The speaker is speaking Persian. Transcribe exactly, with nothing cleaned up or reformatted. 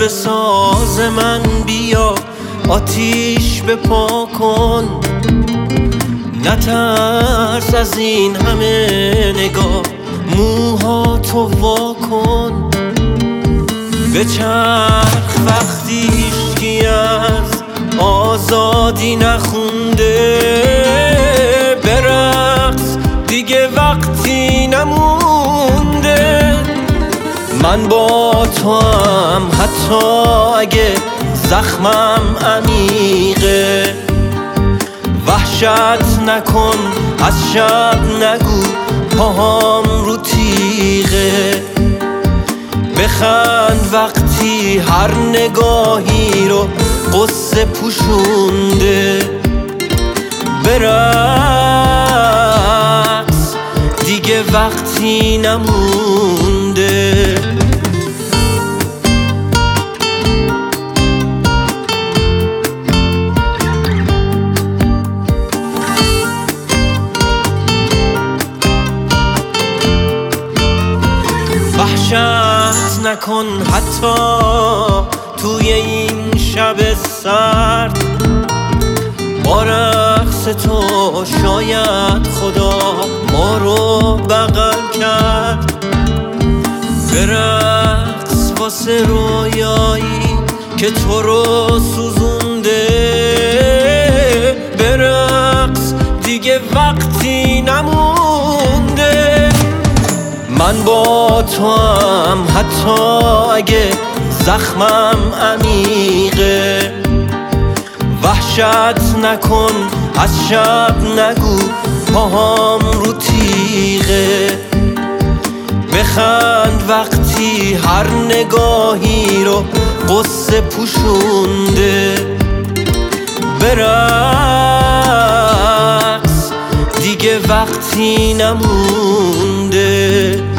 به ساز من بیا، آتیش بپا کن، نترس از این همه نگاه، موها تو وا کن. بچرخ وقتی هیچکی از آزادی نخونده، برقص دیگه وقتی نمونده. من با تو هم حتی اگه زخمم عمیقه، وحشت نکن از شب نگو پاهام رو تیغه. بخند وقتی هر نگاهی رو قصه پوشونده، برقص دیگه وقتی نمونده. وحشت نکن حتی توی این شب سرد، با رقص تو شاید خدا ما رو بغل کرد. برقص واسه رویایی که تو رو سوزونده، برقص دیگه وقتی نمونده. من با تو هم حتی اگه زخمم عمیقه، وحشت نکن از شب نگو پاهام رو تیغه. بخند وقتی هر نگاهی رو قصه پوشونده، برقص دیگه وقتی نمونده.